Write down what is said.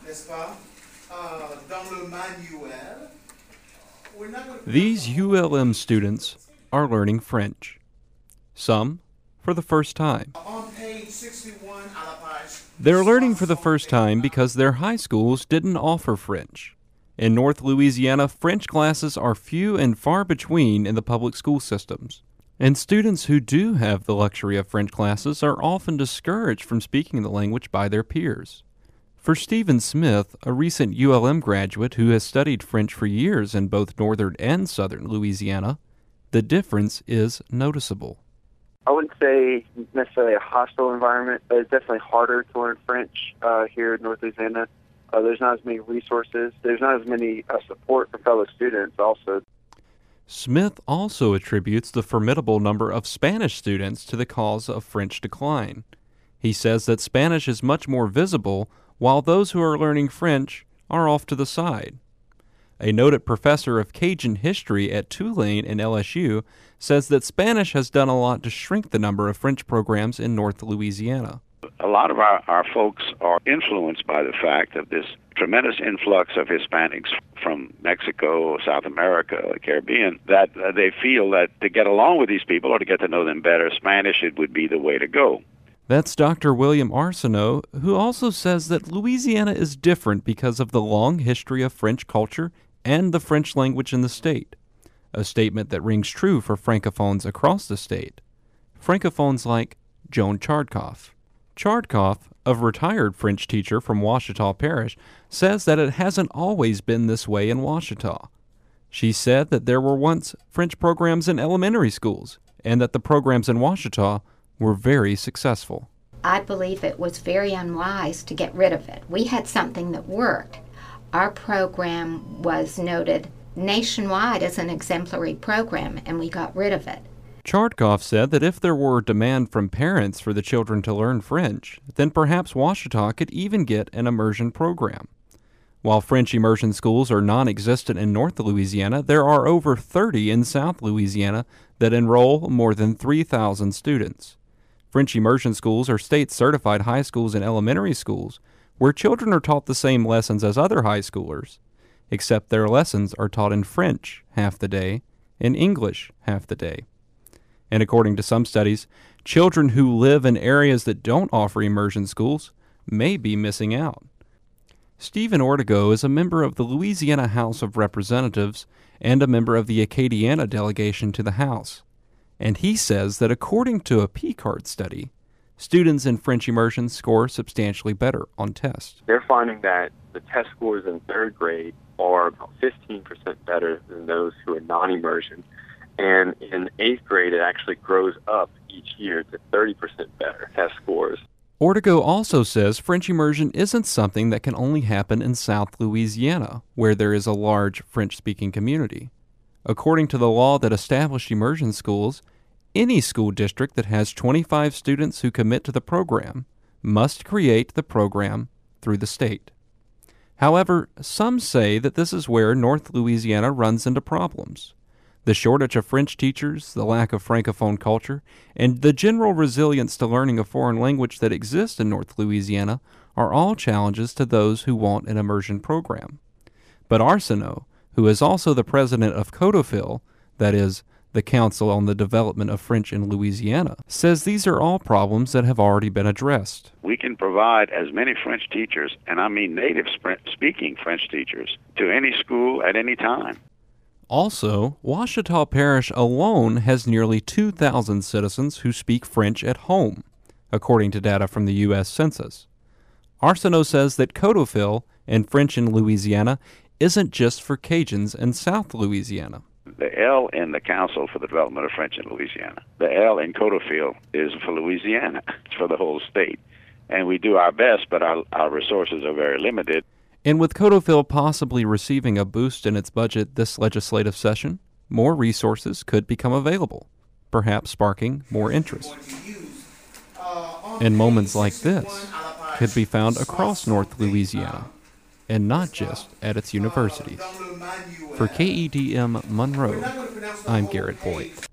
These ULM students are learning French. Some for the first time. They're learning for the first time because their high schools didn't offer French. In North Louisiana, French classes are few and far between in the public school systems. And students who do have the luxury of French classes are often discouraged from speaking the language by their peers. For Stephen Smith, a recent ULM graduate who has studied French for years in both northern and southern Louisiana, the difference is noticeable. I wouldn't say necessarily a hostile environment, but it's definitely harder to learn French here in North Louisiana. There's not as many resources. There's not as many support for fellow students also. Smith also attributes the formidable number of Spanish students to the cause of French decline. He says that Spanish is much more visible, while those who are learning French are off to the side. A noted professor of Cajun history at Tulane and LSU says that Spanish has done a lot to shrink the number of French programs in North Louisiana. A lot of our folks are influenced by the fact of this tremendous influx of Hispanics from Mexico, South America, the Caribbean, that they feel that to get along with these people or to get to know them better, Spanish would be the way to go. That's Dr. William Arsenault, who also says that Louisiana is different because of the long history of French culture and the French language in the state, a statement that rings true for Francophones across the state. Francophones like Joan Chardkoff. Chardkoff, a retired French teacher from Ouachita Parish, says that it hasn't always been this way in Ouachita. She said that there were once French programs in elementary schools, and that the programs in Ouachita were very successful. I believe it was very unwise to get rid of it. We had something that worked. Our program was noted nationwide as an exemplary program, and we got rid of it. Chardkoff said that if there were demand from parents for the children to learn French, then perhaps Ouachita could even get an immersion program. While French immersion schools are non-existent in North Louisiana, there are over 30 in South Louisiana that enroll more than 3,000 students. French immersion schools are state-certified high schools and elementary schools where children are taught the same lessons as other high schoolers, except their lessons are taught in French half the day and English half the day. And according to some studies, children who live in areas that don't offer immersion schools may be missing out. Stephen Ortego is a member of the Louisiana House of Representatives and a member of the Acadiana delegation to the House. And he says that according to a P-card study, students in French immersion score substantially better on tests. They're finding that the test scores in third grade are about 15% better than those who are non-immersion. And in eighth grade, it actually grows up each year to 30% better test scores. Ortego also says French immersion isn't something that can only happen in South Louisiana, where there is a large French-speaking community. According to the law that established immersion schools, any school district that has 25 students who commit to the program must create the program through the state. However, some say that this is where North Louisiana runs into problems. The shortage of French teachers, the lack of Francophone culture, and the general resilience to learning a foreign language that exists in North Louisiana are all challenges to those who want an immersion program. But Arsenault, who is also the president of CODOFIL, that is, the Council on the Development of French in Louisiana, says these are all problems that have already been addressed. We can provide as many French teachers, and I mean native-speaking French teachers, to any school at any time. Also, Ouachita Parish alone has nearly 2,000 citizens who speak French at home, according to data from the U.S. Census. Arsenault says that CODOFIL and French in Louisiana isn't just for Cajuns in South Louisiana. The L in the Council for the Development of French in Louisiana, the L in CODOFIL is for Louisiana. It's for the whole state. And we do our best, but our resources are very limited. And with CODOFIL possibly receiving a boost in its budget this legislative session, more resources could become available, perhaps sparking more interest. And moments like this could be found across North Louisiana, and not just at its universities. For KEDM Monroe, I'm Garrett Boyd.